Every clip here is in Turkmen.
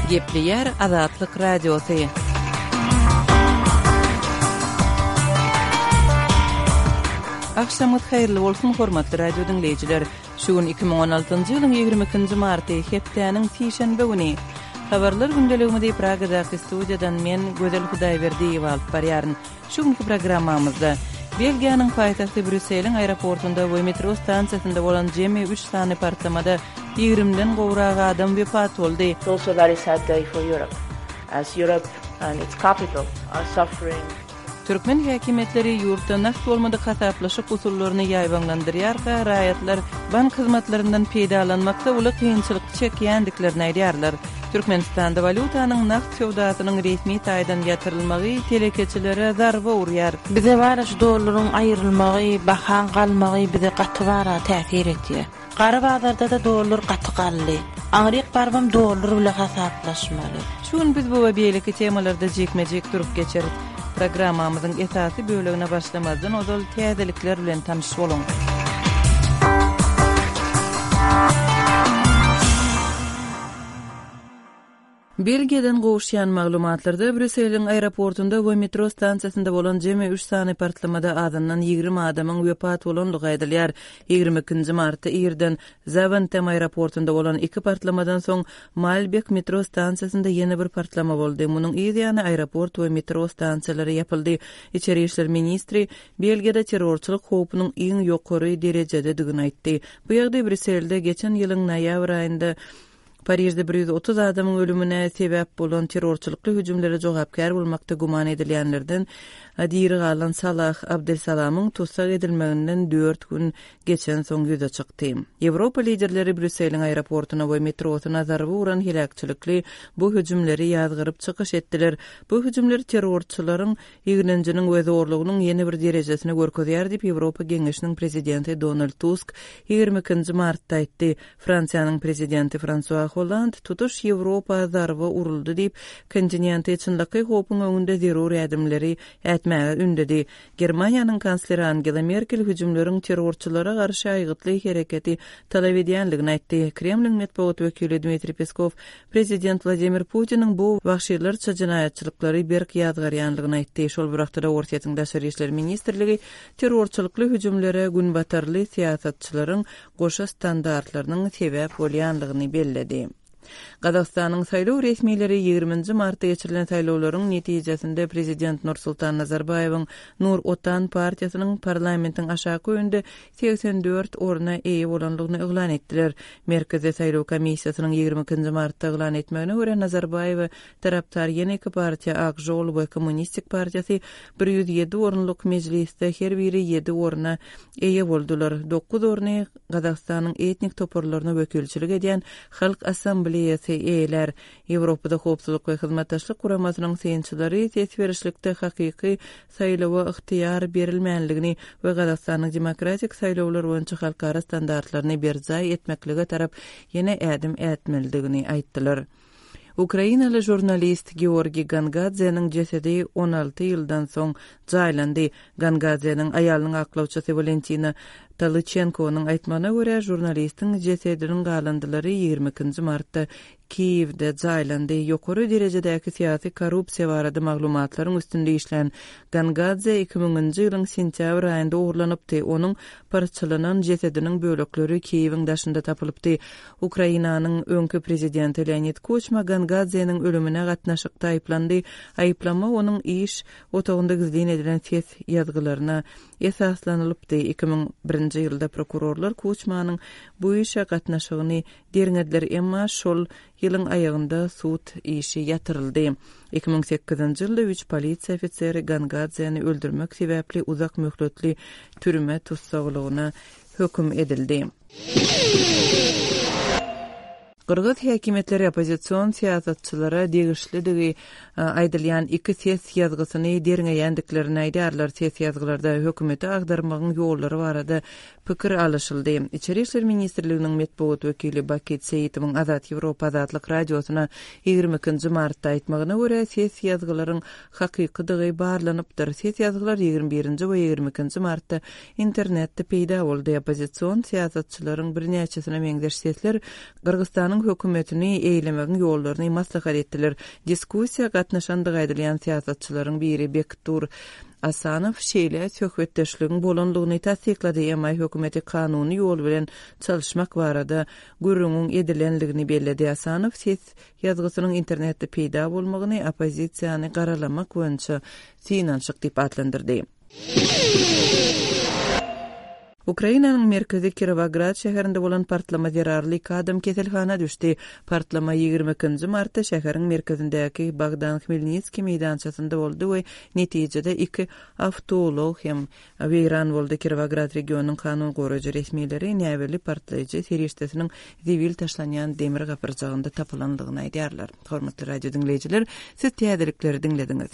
Gepleyer Azatlyk Radiosu. Akşamyt hayrly bolsun hormatly radio dinleyijiler. Şugun 2016-njy ýylyň 22-nji marty hepdeniň tişenbe güni. Habarlar gündeliginde Pragadaky studiýadan men Gözel Hudaýberdiýew alyp barýaryn. Şugunky programmamyzda Belgiýanyň paýtagty Brüsseliň aeroportunda we metro stansiýasynda bolan jemi 3 sany partlamada 20den gowrak adam wepat boldy. It's also a very sad day for Europe, as Europe and its capital are suffering. Türkmen häkimetleri ýurtda nakt bolmady hataplaşyk usullaryny ýaýbanlandyrýar, raýatlar bank hyzmatlaryndan peýdalanmakda uly kynçylykly çekýändiklerini aýdýarlar. Türkmenistanda valutanyň nakt sowdasynyň resmi taýdan ýatyrylmagy telekeçilere zarba urýar. Bize bara şu dollaryň aýrylmagy, bahan galmagy bize gaty bara täsir etýär. Gara bazarda da dollar gaty galdy. Aňryk barbam dollar bilen hasaplaşmaly. Şuň biz bu we beýleki temalarda jekmejek durup geçerik. Programmamyzyň esasy bölegine başlamazdan ozal täzelikler bilen tanış bolun. Belgiýadan gowuşýan maglumatlarda Brüsseliň aeroportunda we metro stansiýasynda bolan jemi 3 sany partlamada adamdan 20 adamyň wepat bolanlygy aýdylýar. 22-nji martda ýerden Zaventem aeroportunda bolan 2 partlamadan soň Malbek metro stansiýasynda ýene bir partlama boldy. Munyň ýa-ni aeroport we metro stansiýalary ýapyldy. İçeri işler ministri Belgiýada terrorçylyk howpunyň iň ýokary derejede digini aýtdy. Bu ýagdaý Brüsselde geçen ýylyň noýabr aýynda Parisde 130 adamyň ölümine sebäp bolan terrorçylykly hüjümlere jogapkär bolmakda guman edilýänlerden Adiri galan Salah Abdelsalamyň tutsak edilmeginden 4 gün geçen soň ýüze çykdy. Ýewropa liderleri Brüsseliň aeroportuna we metrosuna zarba uran hilakçylykly bu hüjümleri ýazgyryp çykyş etdiler. Bu hüjümler terrorçylaryň ýigrenjiniň we zorlugynyň ýeni bir derejesine görkezýär diýip Ýewropa Geňeşiniň prezidenti Donald Tusk 22-nji martda aýtdy. Fransiýanyň prezidenti François Hollande tutuş Ýewropa zarba uruldy diýip kontinent içinlikli howpyň öňünde zerur ýardymlary etmäge ündedi. Germaniýanyň kansleri Angela Merkel hüjümleriň terrorçylara garşy aýgytly hereketi talap edýänligini aýtdy. Kremliň medeniýet wekili Dmitri Peskov prezident Vladimir Putiniň bu wagşylarça jinaýatçylyklary berk ýazgarýanlygyny aýtdy. Şol bir wagtda Ortaýa Daşary işler ministrligi terrorçylykly hüjümlere günbatarly siýasatçylaryň goşa standartlarynyň sebäp bolýanlygyny belledi. Gazakstanyň saýlaw resmileri 20-nji martda geçirilen saýlawlaryň netijesinde prezident Nursultan Nazarbayewiň Nur Otan partiýasynyň parlamentiň aşaky öňünde 84 orna eýe bolanlygyny eglan etdiler. Merkezi saýlaw komissiýasynyň 22-nji martda eglan etmegine görä Nazarbayew taraptar ýene iki partiýa Ak Jol we Kommunistik partiýasy 107 orunlyk mejlisde her biri 7 orna eýe boldular. 9 orny Gazakstanyň etnik toparlaryna wekilçilik edýän Halk Assambleýasy eýler. Ýewropada howpsuzlyk we hyzmatdaşlyk guramasynyň seýençilери tesberişlikde hakyky saýlawa yktyýar berilmänligini we Gazakstanyň demokratik saýlawlar boýunça halkara standartlaryny berjay etmeklige tarap ýene ädim etmelidigini aýtdylar. Ukrainalı jurnalist Georgi Gangadze'nin cesedi 16 ýyldan soň jaýlandy. Gangadze'nin aýalynyň aklawçysy Valentina Talychenko'nun aýtmagyna görä jurnalistiň cesediniň galandylary 22-nji martda Kiýewde jaýlandy. Ýokary derejedäki syýasy korrupsiýa barada maglumatlaryň üstünde işlän Gangadze 2000-nji ýylyň sentýabr aýynda uğurlanypdy. Onuň parçalanan cesediniň bölekleri Kiýewiň daşynda tapylypdy. Ukrainanyň öňkü prezidenti Leonid Kuchma Gangadze'nin ölümine gatnaşykda aýplandy. Aýplama onuň iş otagynda gizlin edilen ses ýazgylaryna esaslanylypdy. 2001-nji ýylda prokurorlar Kuchmanyň bu işe gatnaşygyny derňediler, emma şol ýylyň aýagynda sud işi ýatyryldy. 2008-nji ýylda 3 polisiýa ofiseri Gangadze'ni öldürmek sebäpli uzak möhletli türme tutsaglygyna höküm edildi. Qırğız häkimetleri opozisiýon siýasatçylara degişlidigi aýdylýan 2 ses ýazgysyny derňeýändiklerini aýdýarlar. Ses ýazgylarda hökümeti agdarmagyň ýollary barada pikir alışyldy. İçeri işler ministrliginiň medeniýet wekili Baket Seyitowyň Azat Ýewropa Azatlyk radiosuna 22-nji martda aýtmagyna görä ses ýazgylaryň hakykydygy barlanypdyr. Ses ýazgylar 21-nji we 22-nji martda internetde peýda boldy. Opozisiýon siýasatçylaryň bir näçesine meňdeş sesler Qırgızstanyň Ukrainanyň hökümetini eýlemegiň ýollaryny maslahat etdiler. Diskussiýa gatnaşan aýdylan siýasatçylaryň biri Bektur Asanow şeýle söhbetdeşligiň bolanlygyny tasdiklady, emma hökümeti kanuny ýol bilen çalışmak barada gürrüňiň edilenligini bellädi. Asanow ses ýazgysynyň internetde peýda bolmagyny opozisiýany garalamak boýunça synançyk diýip adlandyrdy. Ukrainanyň merkezi Kirovograd şäherinde bolan partlama zerarly adam keselhana düşdi. Partlama 22 martda şäheriň merkezindäki Bogdan Khmelnytskiy meýdançasynda boldy we netijede 2 awtolog hem weýran boldy. Kirovograd regionunyň kanun goraýjy resmiýetleri näweli partlaýjy serişdesiniň zivil taşlanýan demir gapyrjagynda tapylandygyny aýdýarlar. Hormatly radio dinleýijiler, siz täzelikleri dinlediňiz.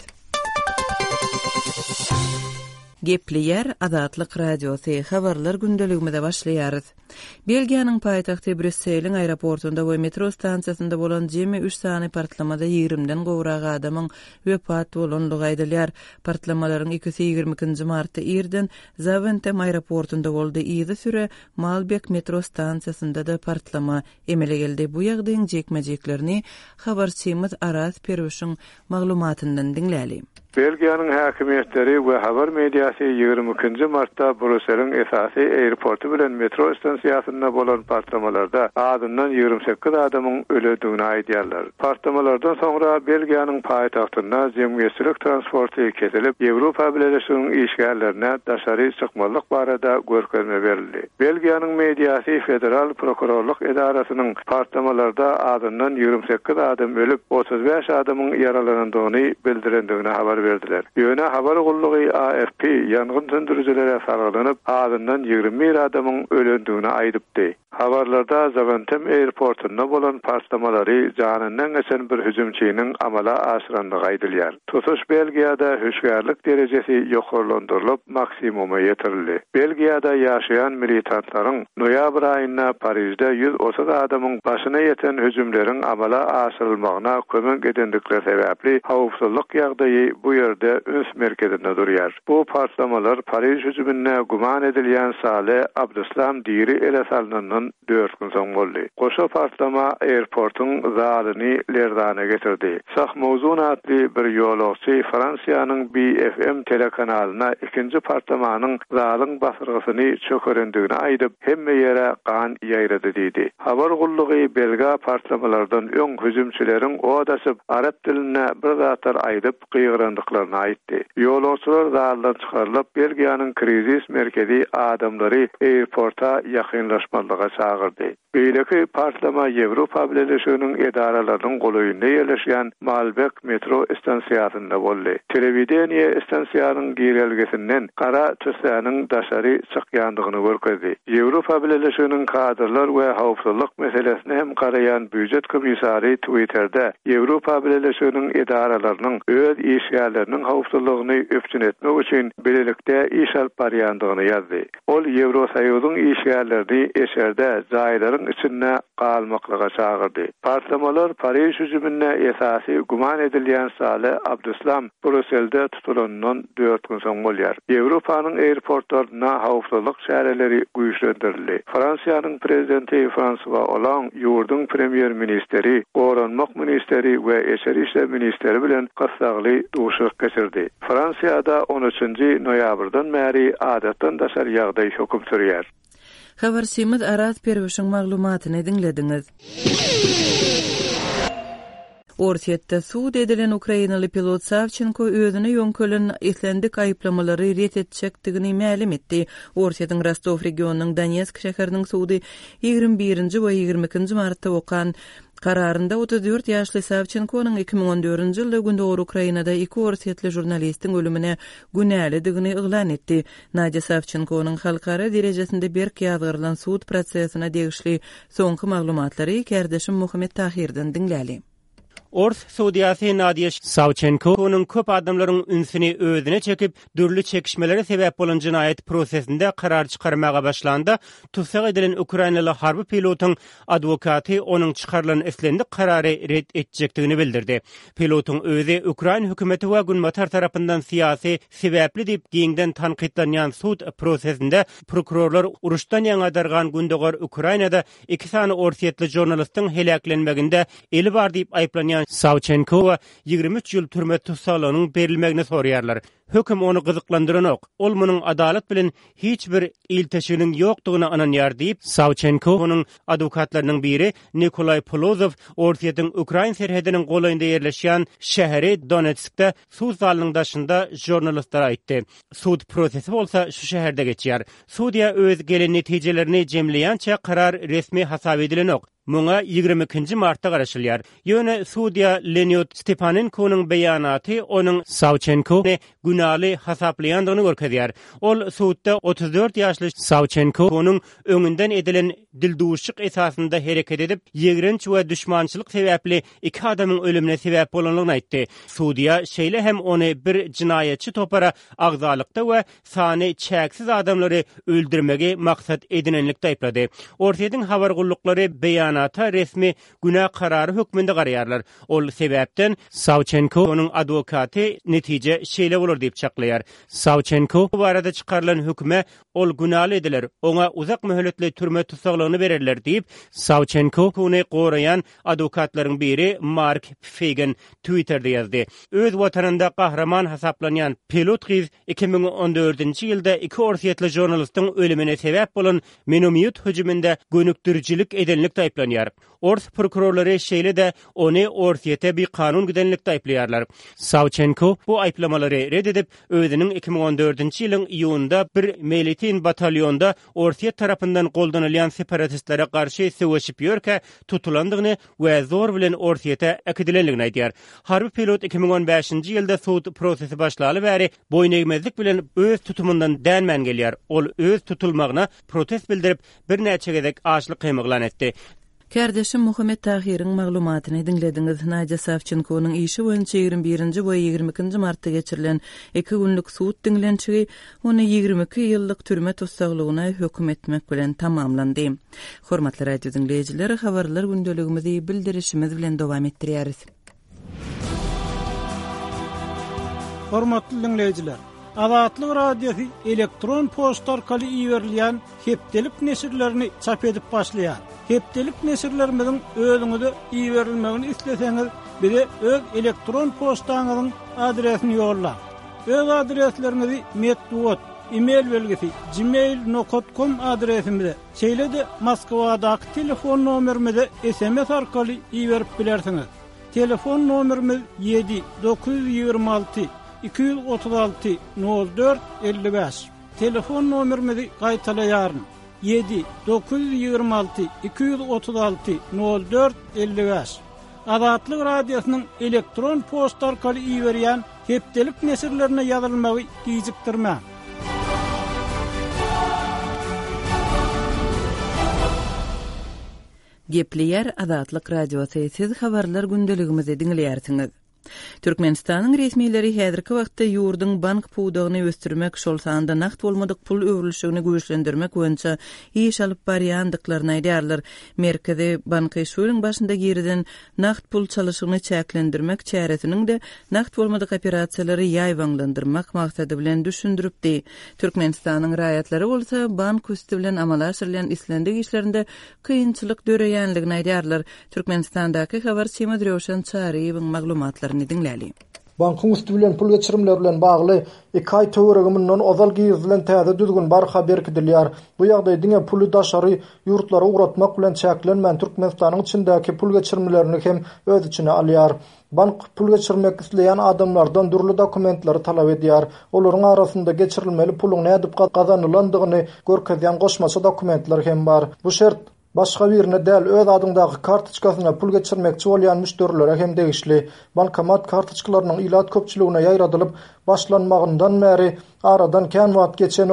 Gepleyer Azatlyk Radiosy habarlar gündeligimizde başlaýarys. Belgiýanyň paýtagty Brüsseliň aeroportunda we metro stansiýasynda bolan jemi 3 sany partlamada 20den gowrak adamyň wepat bolanlygy aýdylýar. Partlamalaryň ikisi 22 martda Irden Zaventem aeroportunda boldy. Ýygy süre Malbek metro stansiýasynda da partlama emele geldi. Bu ýagdaýyň jekmejeklerini habarçymyz Aras Perwişiň maglumatyndan dinläli. Belgiýanyň häkimetleri we habar mediýasy 22 martda Brüsseliň esasy aeroportu bilen metro stansiýasynda bolan partlamalarda adından 28 adamyň öldüğini aýdýarlar. Partlamalardan soňra Belgiýanyň paýtagtynda jemgyýetçilik transporty kesilip, Ýewropa Birleşiginiň işgärlerine daşary çykmalyk barada görkezme berildi. Belgiýanyň mediýasy federal prokurorluk edarasynyň partlamalarda adından 28 adam ölüp, 35 adamyň yaralandygyny bildirendigini habar verdiler. Ýöne habar gullugy AFP ýangyn söndürüjilere saralanyp, adından 21 adamyň ölendigini aýdypdy. Habarlarda Zaventem aeroportunda bolan partlamalary janyndan geçen bir hüjümçiniň amala aşyrandygy aýdylýar. Tutuş Belgiýada höşgärlik derejesi ýokarlandyrylyp, maksimuma ýetirildi. Belgiýada ýaşaýan militantlaryň noýabr aýynda Parisde 130 adamyň başyna ýeten hüjümleriň amala aşyrylmagyna kömek edendikleri sebäpli hawpsuzlyk ýagdaýy bu ýerde öz merkezinde durýar. Bu partlamalar Paris hüjümine guman edilýän Saleh Abdeslam diri ele salynanyň 4 gün soň boldy. Goşa partlama aeroportyň zalyny lerdana getirdi. Sah mowzun adly bir ýolagçy Fransiýanyň BFM telekanalyna ikinji partlamanyň zalyň basyrgysyny çökerendigini aýdyp, hemme ýere gan ýaýrady diýdi. Habar gullugy belga partlamalardan öň hüjümçileriň o daşyp arab diline bir zatar aýdyp gyýrandyklaryny aýtdy. Ýolagçylar zaldan çykarylyp, Belgiýanyň krizis merkezi adamlary aeroporta ýakynlaşmalyga çağırdy. Beýleki partlama Ýewropa Birleşiginiň edaralarynyň golaýynda ýerleşýän Malbek metro stansiýasynda boldy. Telewidenýe stansiýanyň girelgesinden Qara Tösäniň daşary çykýandygyny görkezdi. Ýewropa Birleşiginiň kadrlar we hawpsuzlyk meselesine hem garaýan büdjet komissary Twitter'da Ýewropa Birleşiginiň edaralarynyň öz işgärleriniň hawpsuzlygyny öpçün etmek üçin birlikde iş alyp barýandygyny ýazdy. Ol Ýewrosaýyzyň işgärlerini eşerde jaýlaryň içinde galmaklyga çağırdy. Partlamalar Paris hüjümine esasy guman edilýän Saleh Abdeslam Brüsselde tutulandan 4 gün soň bolýar. Ýewropanyň aeroportlaryna hawpsuzlyk şäherleri güýçlendirildi. Fransiýanyň prezidenti François Hollande ýurdun premier ministeri, goranmak ministeri we eşeri işler ministeri bilen gassagly duşuk geçirdi. Fransiýada 13 noýabrdan bäri adatdan daşar ýagdaý höküm sürýär. Habarçymyz Aras Perwişiň maglumatyny dinlediňiz. Ortiýetde suud edilen Ukrainaly pilot Savchenko özüne ýönkelen islendik aýyplamalary ret etjekdigini ma'lum etdi. Ortiýetin Rostov regionunyň Donetsk şäheriniň suudy 21-nji we 22-nji martda okan kararında 34 ýaşly Savchenkonyň 2014-nji ýylda gündöwür Ukrainada 2 ortiýetli jurnalistiň ölümine günälidigini iglan etdi. Nadya Savchenkonyň halkara derejesinde berk ýazgyrylan suud prosesine degişli soňky maglumatlary Kerdeşim Muhammed Tahirden dinläli. Ors Suudiyasy Nadia Savchenko onun köp adamlaryň ünsini özüne çekip dürli çekişmelere sebäp bolan jinayet prosesinde karar çıkarmaga başlandı. Tutsak edilen Ukrainalı harby pilotyň adwokaty onun çıkarılan eslendik karary red etjekdigini bildirdi. Pilotyň özü Ukraina hökümeti we Günmatar tarapyndan siyasi sebäpli diýip giňden tanqidlanýan suud prosesinde prokurorlar uruşdan ýaňadargan gündegor Ukrainada 2 sany orsiýetli jurnalistiň helaklenmeginde eli bar diýip aýplanýan Savchenko 23 ýyl türme tutsaklarynyň berilmegini soraýarlar. Höküm onu gyzyklandyran ok. Ol munyň adalet bilen hiç bir ilteşiginiň ýokdugyna ananýar diýip Savchenko onuň adwokatlarynyň biri Nikolay Polozov orsiýetiň Ukraina serhediniň golayynda ýerleşýän şäheri Donetskde suud zalynyň daşynda jurnalistlara aýtdy. Suud prosesi bolsa şu şäherde geçýär. Suudiýa öz gelen netijelerini jemleýänçe karar resmi hasap edilen ok. Muňa 22 martda garaşylýar. Ýöne Suudiýa Leonid Stepanenko'nyň beýanaty onuň Savchenko'ny günaly hasaplaýandygyny görkezýär. Ol suudda 34 ýaşly Savchenko onuň öňünden edilen dilduşyk esasynda hereket edip, ýegrenç we düşmançylyk sebäpli 2 adamyň ölümine sebäp bolanlygyny aýtdy. Suudiýa şeýle hem ony bir jinayetçi topara agzalykda we sany çäksiz adamlary öldürmegi maksat edinenlikde aýplady. Ortaýdyň habar gullukları beýanata resmi günah karary hökmünde garaýarlar. Ol sebäpden Savchenko onuň adwokaty netije şeýle bolar diýip çaklaýar. Savchenko bu barada çıkarılan hükme ol günaly ediler. Oňa uzak möhletli türme tutsaklaryny bererler diýip Savchenko ony goraýan adwokatlaryň biri Mark Fagan Twitter'de ýazdy. Öz watanynda kahraman hasaplanýan pilot gyz 2014-nji ýylda 2 orsiýetli jurnalistiň ölümine sebäp bolan minomyut hüjüminde gönükdürjilik edenlikde aýplanýar. Ors prokurorlary şeýle de ony orsiýete bir kanun güdenlikde aýplaýarlar. Savchenko bu aýplamalary red edip özüniň 2014-nji ýylyň iýununda bir militin batalyonda orsiýet tarapyndan goldanylýan separatistlere garşy söwüşip ýörke tutulandygyny we zor bilen orsiýete äkidilenligini aýdýar. Harby pilot 2015-nji ýylda suud prosesi başlaly bäri boýun bilen öz tutumundan dänmän gelýär. Ol öz tutulmagyna protest bildirip bir näçe gezek açlyk kymyglan etdi. Kardeşim Muhammed Tahir'in maglumatyny dinlediňiz. Nadia Savchenko'nun işi boýunça 21-nji we 22-nji martda geçirilen 2 günlük suud dinlençigi ony 22 ýyllyk türme tutsaklygyna hökm etmek bilen tamamlandy. Hormatly radio dinleýijiler, habarlar gündeligimizi bildirişimiz bilen dowam etdirýäris. Hormatly dinleýijiler, Azatlyk radiosu elektron poçta arkaly iýerilýän hepdelik nesirlerini çap edip başlaýar. Hepdelik nesirlerimiziň özüňize iýerilmegini isleseňiz, bize öz elektron poçtaňyzyň adresini ýollar. Öz adreslerinizi metduat, e-mail belgisi gmail.com adresimize, şeýle de Moskwadaky telefon nomerimize SMS arkaly iýerip bilersiňiz. Telefon nomerimiz 7-926 236 04 55. Telefon nomerimizi gaýtalaýaryn. 7-926 236 04 55. Azatlyk radiosynyň elektron poçta arkaly iýerýän hepdelik nesirlerine ýazylmagy gijikdirmä. Gepleýär Azatlyk radiosu. Siz habarlar gündeligimizi dinleýärsiňiz. Türkmenistanyň resmileri häzirki wagtda ýurduň bank puwdagyny ösdürmek, şol sanda nakt bolmadyk pul öwrülüşigini güýçlendirmek boýunça iş alyp barýandyklaryny aýdýarlar. Merkezi banky şuň başynda giriden nakt pul çalyşygyny çäklendirmek çäresiniň de nakt bolmadyk operasiýalary ýaýwanlandyrmak maksady bilen düşündiripdi. Türkmenistanyň raýatlary bolsa bank üstü bilen amala aşyrylan islendik işlerinde kynçylyk döreýänligini aýdýarlar. Türkmenistandaky habar Sema Drewşan Çaryýewiň maglumatlaryny dinläli. Bankın üstü bilen pul geçirimler bilen bagly 2 ay töweregiminden ozal giýizilen täze düzgün bar haber edilýär. Bu ýagdaý diňe puly daşary ýurtlara uğratmak bilen çäklenmän Türkmenistanyň içindäki pul geçirimlerini hem öz içine alýar. Bank pul geçirmek isleýän adamlardan dürli dokumentlary talap edýär. Olaryň arasynda geçirilmeli puluň nädip gazanylandygyny görkezýän goşmaça dokumentler hem bar. Bu şert başga birine däl öz adyňdaky kartoçkasyna pul geçirmekçi bolýan müşterilere hem degişli. Bankomat kartoçkalarynyň ilat köpçüligine ýaýradylyp başlanmagyndan bäri aradan kän wagt geçen ok.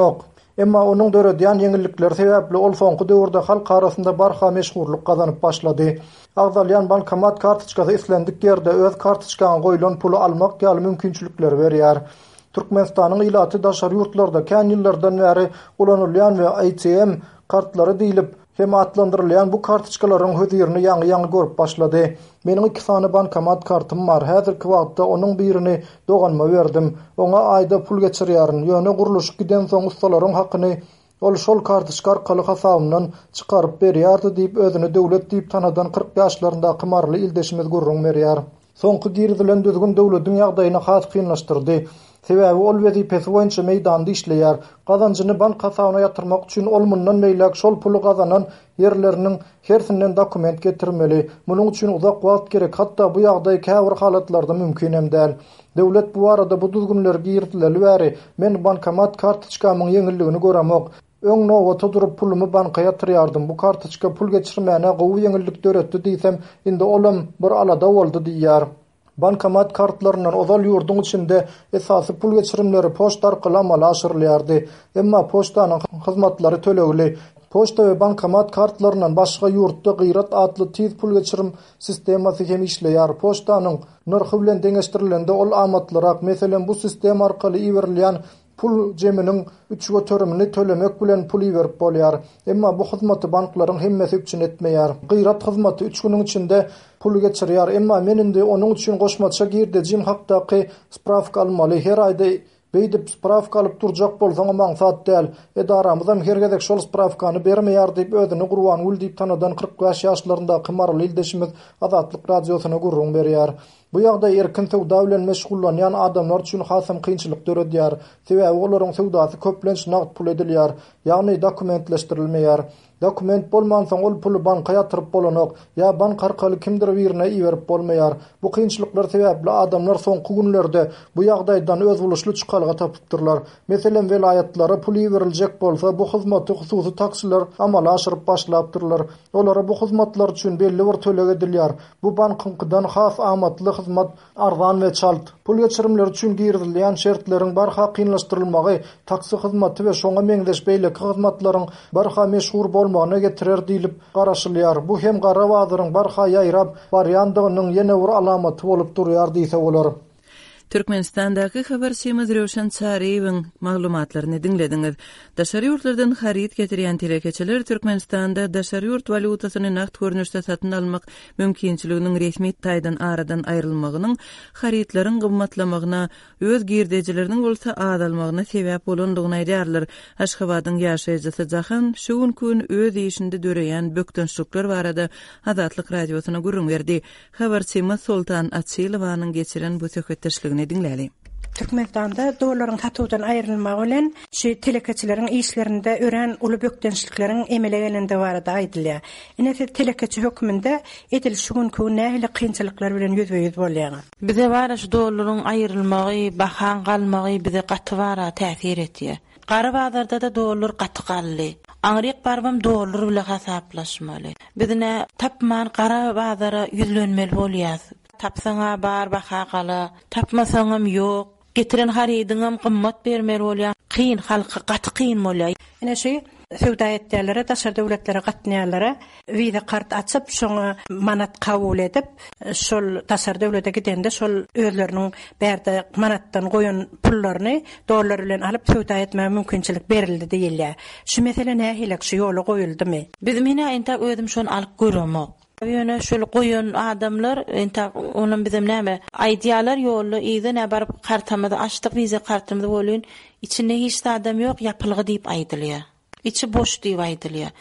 Emma onuň döredýän ýeňillikler sebäpli ol soňky döwürde halk arasynda barha meşhurlyk gazanyp başlady. Agdalýan bankomat kartçykasy islendik ýerde öz kartçykagyna goýulan puly almak ýaly mümkinçilikler berýär. Türkmenistanyň ilaty daşary ýurtlarda kän ýyllardan bäri ulanylýan we ATM kartlary diýilip hem atlandyrylýan bu kartçykalaryň hödýerini ýaňy görüp başlady. Meniň 2 sany bankomat kartym bar. Häzirki wagtda onuň birini doganma berdim. Oňa aýda pul geçirýäryn. Ýöne guruluş giden soň ustalaryň hakyny ol şol kartçyka arkaly hasabymdan çykaryp berýärdi diýip özüni döwlet diýip tanadan 40 ýaşlarynda kymarly ildeşimiz gurrun berýär. Soňky girdilen düzgün döwletiň ýagdaýyny has kynlaşdyrdy. Sebäbi ol wezipesi boýunça meýdanda işleýär. Gazanjyny bank hasabyna ýatyrmak üçin ol mundan meýlek şol puly gazanan ýerleriniň hersinden dokument getirmeli. Munyň üçin uzak wagt gerek. Hatda bu ýagdaý käbir halatlarda mümkin hem däl. Döwlet bu arada bu düzgünleri girdiler bäri men bankomat kartçykamyň ýeňilligini göremok. Öň nowata durup pulumy banka ýatyrýardım. Bu kartçyka pul geçirmäne gowy ýeňillik döretdi diýsem, indi olam bir alada boldy diýýär. Bankomat kartlaryndan ozal ýurduň içinde esasy pul geçirimleri poçta arkaly amala aşyrylýardy. Emma poçtanyň hyzmatlary tölegli. Poçta we bankomat kartlaryndan başga ýurtda gyrat adly tiz pul geçirim sistemasy hem işleýär. Poçtanyň narhy bilen deňeşdirilende ol amatlyrak. Meselem bu sistem arkaly iwerilýän pul jeminiň 3 törümini tölemek bilen pul iwerip bolýar. Emma bu hyzmaty banklaryň hemmesi üçin etmeýär. Gyrat hyzmaty 3 güniň içinde pul geçirýär. Emma men indi onuň üçin goşmaça girdejim hakdaky spravka almaly. Her aýda beýdip spravka alyp durjak bolsaň maňsat däl. Edaramyzdan her gezek şol spravkany bermeýär diýip özüni gurban ul diýip tanadan 45 ýaşlarynda kymarly ildeşimiz Azatlyk radiosyna gurrun berýär. Bu ýagdaý erkin sowda bilen meşgullanýan adamlar üçin hasam kynçylyk döredýär. Sebäbi olaryň sowdasy köplenç nagd pul edilýär, ýagny dokumentleşdirilmeýär. Dokument bolmansoň ol puly banka ýatyryp bolanok, ýa bank arkaly kimdir birine iwerip bolmaýar. Bu kynçylyklar sebäpli adamlar soňky günlerde bu ýagdaýdan öz buluşly çykalga tapypdyrlar. Meselem welaýatlary pul iweriljek bolsa, bu hyzmaty hususy taksiler amala aşyryp başlapdyrlar. Olara bu hyzmatlar üçin belli bir töleg edilýär. Bu bankyňkydan has amatly hyzmat arzan we çalt. Pul geçirimleri üçin girilýän şertleriň barha kynlaşdyrylmagy, taksi hyzmaty we şoňa meňzeş beýleki hyzmatlaryň barha meşhur bolmagyna getirer diýilip garaşylýar. Bu hem gara wazyryň barha ýaýrap barýandygynyň ýene bir alamaty bolup durýar diýse bolar. Türkmenistandaky habarçymyz Röşen Çaryýewiň maglumatlaryny dinlediňiz. Daşary ýurtlardan haryt getirýän telekeçiler Türkmenistanda daşary ýurt valutasyny naqd görnüşde satyn almak mümkinçiliginiň resmi taýdan aradan aýrylmagynyň harytlaryň gymmatlamagyna, öz girdejileriniň bolsa adalmagyna sebäp bolandygyny aýdýarlar. Aşgabatyň ýaşaýjysy Jahan şu gün öz işinde döreýän bökdünçlükler barada Azatlyk radiosyna gurrun berdi. Habarçymyz Sultan Atçylowanyň geçiren bu söhbetdeşligini dinläli. Türkmenistanda dollaryň satuwdan aýrylmagy bilen şu telekeçileriň işlerinde ören uly bökdünçlikleriň emele gelende barada aýdylýar. Ine telekeçi hökmünde edil şu günkü nähili kynçylyklar bilen ýüzbeýüz bolýar. Bize bara şu dollaryň aýrylmagy, bahan galmagy bize gaty bara täsir etýär. Gara bazarda da dollar gaty gally. Aňryk barbam dollar bilen hasaplaşmaly. Bizne tapman gara bazara ýüzlenmeli bolýar. Tapsaňa bar baha gala, tapmasaňam ýok. Getiren harydyňam gymmat bermeli bolýar. Kyn halka gaty kyn bolýar. Ine şu sowda etdirlere, daşary döwletlere gatnaýarlara wiza kart açyp şoňa manat kabul edip, şol daşary döwlete gidende şol özleriniň berde manatdan goýan pullaryny dollar bilen alyp sowda etme mümkinçilik berildi diýilýär. Şu mesele nähilek şu ýoly goýuldymy? Biz mine enta özüm şonu alyp göremok. Ýöne şol goýan adamlar enta onuň bizim näme aýdýalar ýoly ýa-da barıp kartamyzy açdyk wiza kartymyzy bolýan içinde hiç adam ýok ýapylgy diýip aýdylýar. İçi boş diýip aýdylýar.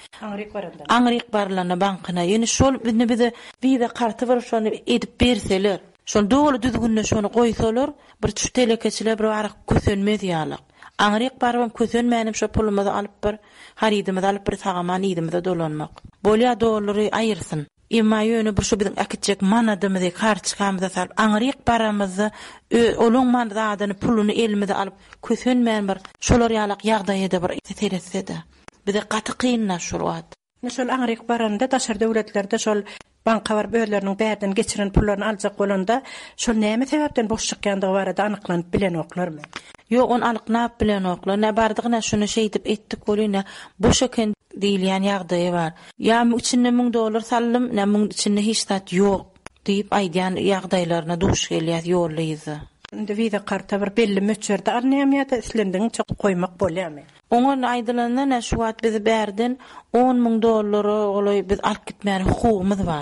Aňryk barlana bankyna ýöne şol bize wiza karty bir şonu edip berseler, şol dogry düzgünle şonu goýsalar bir şu telekeçiler bir araq kösenmez ýalyk. Aňryk barwam kösenmänim şo pulumyzy alyp bir harydymy alyp bir tagaman ýedimde dolanmak. Bolýa dollary aýyrsyn. Emma ýöne bir şu biziň akitjek manadymyzy kartçykamyza salyp aňryk baramyzy olaň manadadyny puluny elimize alyp kösenmän bir şolar ýalyk ýagdaýda bir teresede. Bize gaty kynlaşyr wagt. Şol aňryk baranda daşary döwletlerde şol banka var böllerinin bärden geçiren pullaryny aljak bolanda şol näme sebäpden boş çykýandygy barada anyklanyp bilen oklarmy? Yok, on alıknap bilen oklar. Ne bardygyna şunu şeýdip etdik bolýar. Boş eken diýilýän ýagdaýy bar. Ya içinde $1000 sallym, ne mun içinde hiç tat yok diýip aýdýan ýagdaýlaryna duş gelýär, ýollayýar. Indi wiza karta bir belli möçerde arnaýamýa-da islendiň çok koymak bolýarmy? Oňa aýdylanda ne şu wagt bizi bärdin $10,000 goly biz alyp gitmäni hukugymyz bar.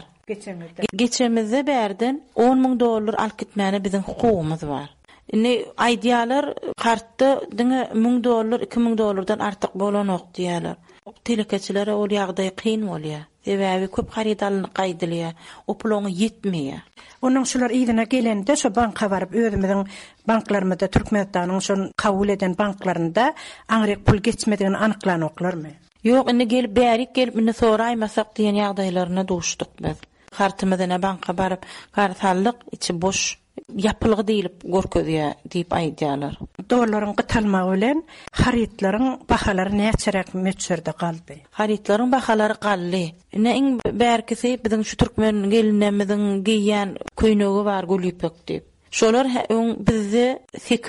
Geçemizde bärdin $10,000 alyp gitmäni bizim hukugymyz bar. Ne aýdýalar kartda diňe $1000, $2000'dan artyk bolanok diýerler. Telekeçilere ol ýagdaý kyn bolýar. Sebäbi köp harydalyny gaýdylýar. O pulony ýetmeýär. Onun şular ýygyna gelende şu banka baryp özümiziň banklarymyzda Türkmenistanyň şol kabul eden banklarynda aňryk pul geçmedigini anyklanoklarmy? Yok, indi gelip bärik gelip meni soraýmasak diýen ýagdaýlaryna duşdyk biz. Kartymyzda banka baryp kartallyk içi boş yapılğı diýilip gorködýär diýip aýdýarlar. Dollaryň gytalmagy bilen harytlaryň bahalary näçerek möçerde galdy. Harytlaryň bahalary galdy. Iň bärkisi biziň şu türkmen gelinlerimiziň giýýän köýnegi bar gülüpek diýip. Şolar bizi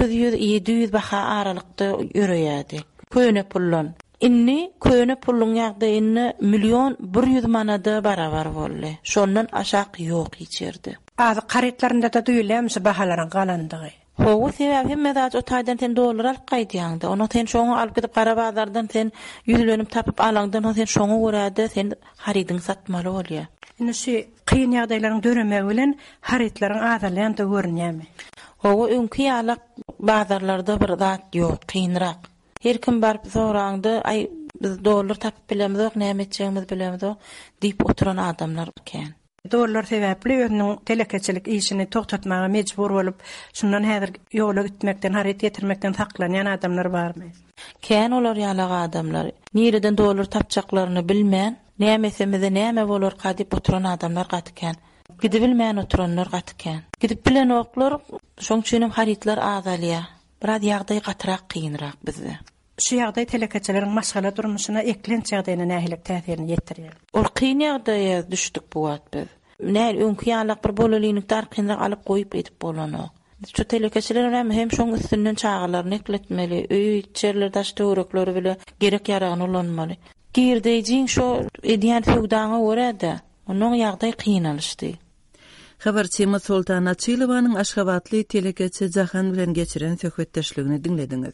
800-700 baha aralykda ýöreýärdi. Köýne pullan. Inni köýne pullun ýagdaýyny $1,100,000 manada barabar boldy. Şondan aşak ýok içerdi. Az karytlarynda da duýulamyş bahalaryň galandygy. Howu sebäbi medaj o taýdan sen dollar alyp gaýdýaňda. Onu sen şoňa alyp gidip gara bazardan sen ýüzlenip tapyp alaňdan sen şoňa göräde sen harydyň satmaly bolýar. Indi şu kyn ýagdaýlaryň döremegi bilen harytlaryň azalýan da görünýärmi? Howu öňki ýalak bazarlarda bir zat ýok, kynrak. Her kim barıp soraňdy, ay biz dollar tapyp bilemizok, näme etjegimiz bilemizok diýip oturan adamlar eken. Dollar sebäpli özüniň telekeçilik işini toktatmaga mejbur bolup, şundan häzir ýola gitmekden, haryt getirmekden saklanýan adamlar barmy? Ken olar ýalak adamlar. Nireden dollar tapjaklaryny bilmän, nämesemizde näme bolar diýip oturan adamlar gatken. Gidip bilmän oturanlar gatken. Gidip bilen oklar, şoň üçin harytlar azalýar. Biraz ýagdaý gatrak kynrak bizde. Şu ýagdaý telekeçileriň maşgala durmuşyna eklenç ýagdaýyna nähilek täsirini ýetirýär. Ol kyn ýagdaýa düşdik bu wagt biz. Näil öňki ýalak bir bolalyny darkynda alyp goýup edip bolanok. Şu telekeçiler hem şoň üstünden çağalaryny ekletmeli, öý çerler daş törekleri bile gerek ýaragyny ulanmaly. Girdiýiň şo edýän söwdaňa görä-de, onuň ýagdaý kynalýşdy. Habarçymyz Sultan Açylowanyň Aşgabatly telekeçi Jahan bilen geçiren söhbetdeşligini dinlediňiz.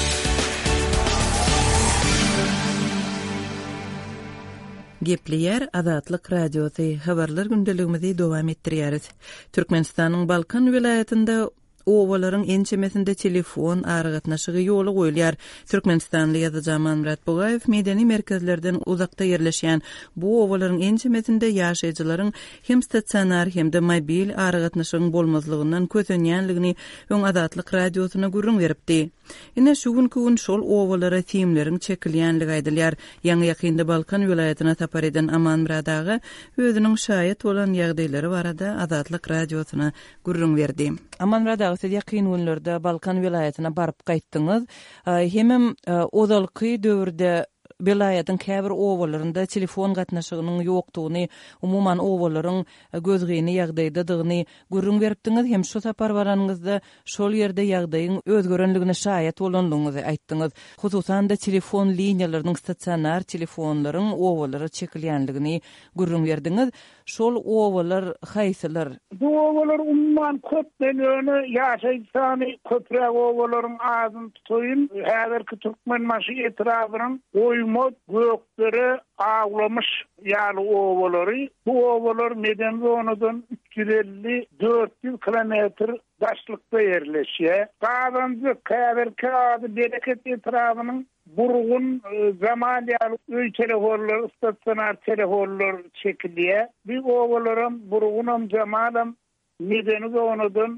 Gepleýär Azatlyk radiosy habarlar gündeligimizi dowam etdirýäris. Türkmenistanyň Balkan vilayatynda owalaryň ençemesinde telefon aragatnaşygy ýoly goýulýar. Türkmenistanly ýazyjy Murat Bogaýew medeni merkezlerden uzakda ýerleşýän bu owalaryň ençemesinde ýaşaýjylaryň hem statsionar hem de mobil aragatnaşygyň bolmazlygyndan közenýänligini öň Azatlyk radiosyna gurrun beripdi. Ine şu gün şol owalara timleriň çekilýänligi aýdylýar. Ýa-ni ýakynda Balkan vilayatyna tapar eden Aman Murat aga özüniň şaýat bolan ýagdaýlary barada Azatlyk radiosyna gurrun berdi. Aman Murat siz ýakyn günlerde Balkan vilayatyna baryp gaýtdyňyz. Hemem ozalky döwürde vilayatyň käbir owalarynda telefon gatnaşygynyň ýokdugyny, umumyň owalaryň gözgeyni ýagdaýdadygyny gurrun beripdiňiz. Hem şu sapar baranyňyzda şol ýerde ýagdaýyň özgörenligine şaýat bolandygyňyzy aýtdyňyz. Hususan da telefon liniýalarynyň statsionar telefonlaryň owalara çekilýänligini gurrun berdiňiz. Şol owalar haýsylar? Bu owalar umman köp döňüni ýaşaýsany köprek owalaryň azyny tutýan. Häzirki Türkmen maşy etrabynyň oýmot gökleri ağlamış ýaly owalary. Bu owalar meden zonadan 350-400 kilometr daşlykda ýerleşýär. Gaýdanjy käbirki ady bereket etrabynyň burgun zamanyalı öy telefonlar, statsionar telefonlar çekiliyor. Bir ovalarım, burgunum, zamanım Nedeni de onadan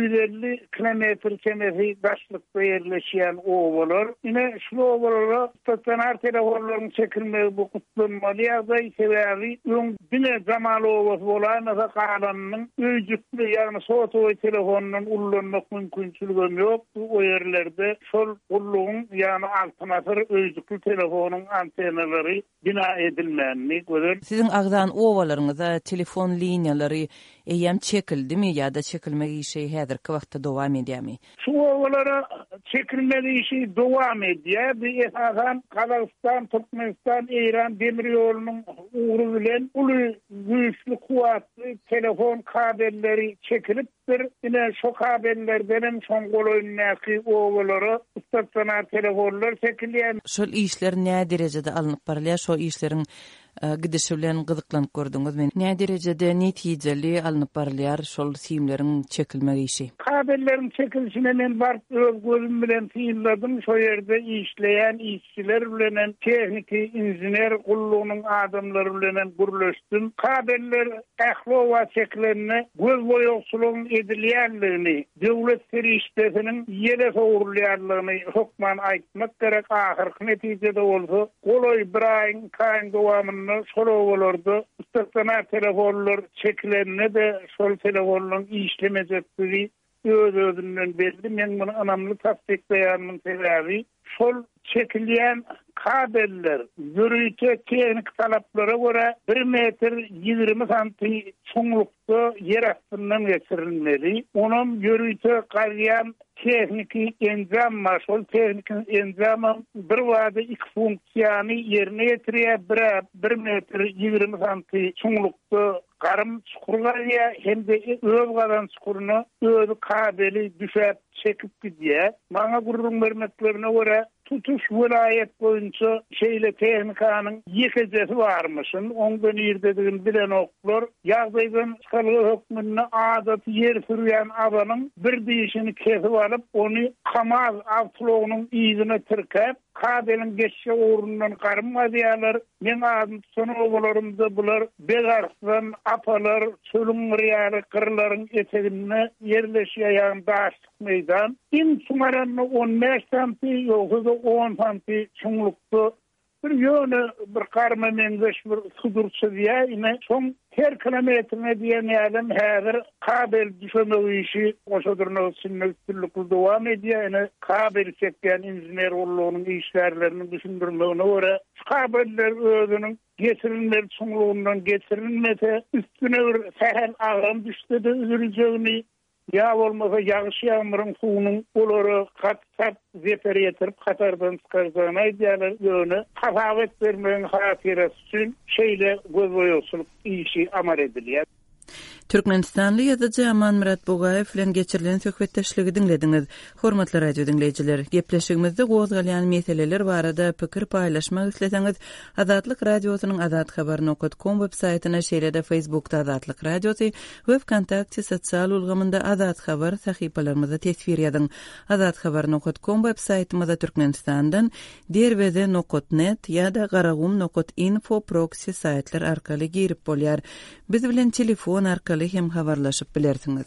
250 kilometr kemesi daşlıkta yerleşen ovalar. Yine şu ovalara stasioner telefonların çekilmesi bu kutlanmalı yazay sebebi yine zamanlı ovası olan da kalanının öcüklü yani soğutuğu telefonunun ullanmak mümkünçülüğü yok. Bu yerlerde sol ulluğun yani altınatır öcüklü telefonun antenaları bina edilmeni. Sizin ağdan ovalarınızda telefon linyaları eýem çekildimi ýa-da çekilmegi işi häzirki wagtda dowam edýärmi? Şu ovalara çekilmegi işi dowam edýär. Bu esasan Kazakistan, Türkmenistan, İran demir ýolunyň uğru bilen uly güýçli kuwatly telefon kabelleri çekilipdir. Ine şu kabellerden şoň goloýundaky ovalara stasioner telefonlar çekilýär. Şol işler näme derejede alınıp barylýar? Şol işleriň gidişi bilen gyzyklanyp gördüňizmi? Näme derejede netijeli alınıp barylýar şol simleriň çekilmegi işi? Kabellerin çekilişine men barp öz gözüm bilen fiýilladym. Şo ýerde işleýän işçiler bilen tehnika inżinier gullugynyň adamlary bilen gürleşdim. Kabeller ählowa çekilenine göz boýagçylygyň edilýänligini, döwlet serişdesiniň ýere sowurulýarlygyny hukman aýtmak gerek. Ahyrky netijede bolsa, goloy bir aýyň kaýyn dowamyny şolawalarda stasioner telefonlar çekilenine de şol telefonlaryň işlemejekleri öz-özünden belli. Men bunu anamly tasdikleýärmiň sebebi şol çekilýän kabeller ýürüýte tehnik talaplara göre 1 metr 20 santim çoňlukda yer astyndan geçirilmeli. Onuň ýürüýte garýan tehniki enzam var. Şol tehnik enzamı bir wada iki funksiyany ýerine ýetirýär. 1 metr 20 santim çoňlukda garym çukurlarya hem de öz gadan çukuruny öz kabeli düşäp çekip gidýär. Maňa gurrun bermeklerine göre tutuş vilayet boyunca şeyle tehnikanyň ýekejesi barmyşyn. Ondan ýerdediğin bilen oklar ýagdaýdan çykalyp hökmüne adat ýer sürýän adamyň bir diýişini kesip alyp onu kamaz awtologynyň ýygyna tirkep kabelin geçişe uğrundan karım adyalar. Men adım sonu oğularımda bular begarsdan apalar, çölün riyali kırların etegine yerleşiyen daşlık meydan. İn sumaranlı 15 santi yoksa da 10 santi çunluktu. Bir yönü bir karma menzeş bir sudurçu diye yine son her kilometrine diyen yadım her kabel düşeme işi oşadırına sünnetçilikli devam ediyor. Yani kabel çeken injiner olluğunun işlerlerini düşündürmeğine göre kabeller özünün getirilmeli çunluğundan getirilmese üstüne bir sehel ağam düştü de üzüleceğini ya olmasa yağış yağmurun suunun oları kat zeper yetirip Katardan çıkaracağına idealar yönü hafavet vermeyin hatirası için şeyle göz boyusuluk işi amar ediliyor. Türkmenistanly ýazyjy Aman Murat Bogaýew bilen geçirilen söhbetdeşligi dinlediňiz. Hormatly radio dinleýijiler, gepleşigimizde gozgalýan meseleler barada pikir paýlaşmak isleseňiz, Azatlyk radiosynyň azathabar.com websaýtyna şeýle-de Facebookda Azatlyk radiosy we kontakty sosial ulgamynda Azat Habar sahypalarymyza tesvir ýazyň. Azathabar.com websaýtymyza Türkmenistandan derbede.net ýa-da garagum.info proxy saýtlar arkaly girip bolýar. Biz bilen telefon arkaly hem habarlaşyp bilersiňiz.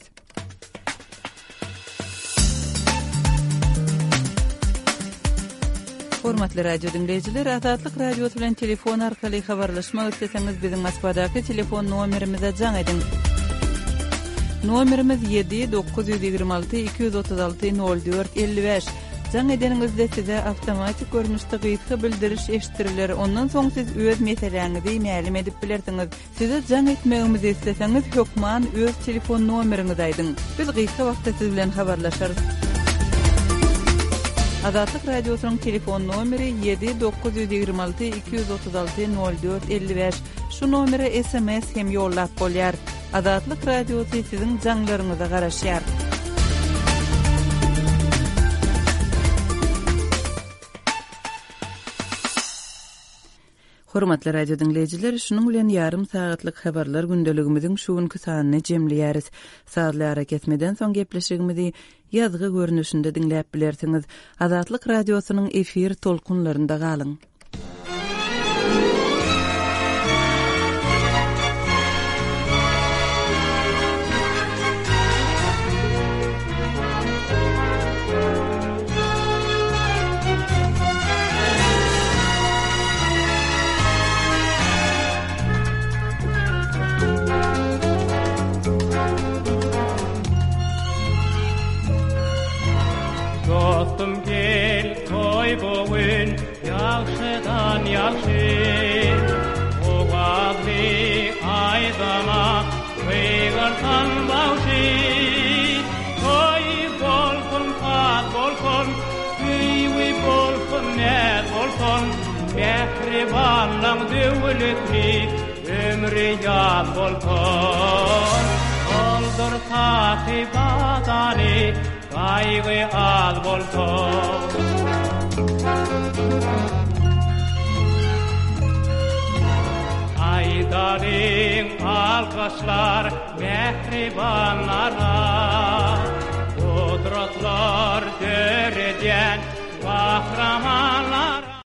Hormatly radio dinleyijiler, Azatlyk radiosy bilen telefon arkaly habarlaşmak isteseňiz biziň Moskvadaky telefon nomerimize jaň ediň. Nomerimiz 7-926-236-04-55. Jaň edeningizde size awtomatik görnüşde gyýtgy bildiriş eşitdiriler. Ondan soň siz öz meseleňizi ma'lum edip bilersiňiz. Size jaň etmegimizi isteseňiz hökman öz telefon nomeriňizi aýdyň. Biz gyýtgy wagtda siz bilen habarlaşarys. Azatlyk radiosynyň telefon nomeri 7-926-236-04-55. Şu nomere SMS hem ýollap bolýar. Azatlyk radiosy siziň jaňlaryňyza garaşýar. Hormatly radio dinleyijiler, şunuň bilen ýarym saatlyk habarlar gündeligimiziň şuňky sanyny jemleýäris. Saatly hareketmeden soň gepleşigimizi ýazgy görnüşinde dinläp bilersiňiz. Azatlyk radiosynyň efir tolkunlarynda galyň. Gowen yağşıdan yağşı Oğazlı aydana Veygartan bağşı Toy bolkun pat bolkun Büyü bolkun net bolkun Mehribanlang devletni Ömrü yad bolkun Oldur takibadani Kaygı ad bolkun Aydaring alkışlar mehribanlara Kudretler dereden kahramanlar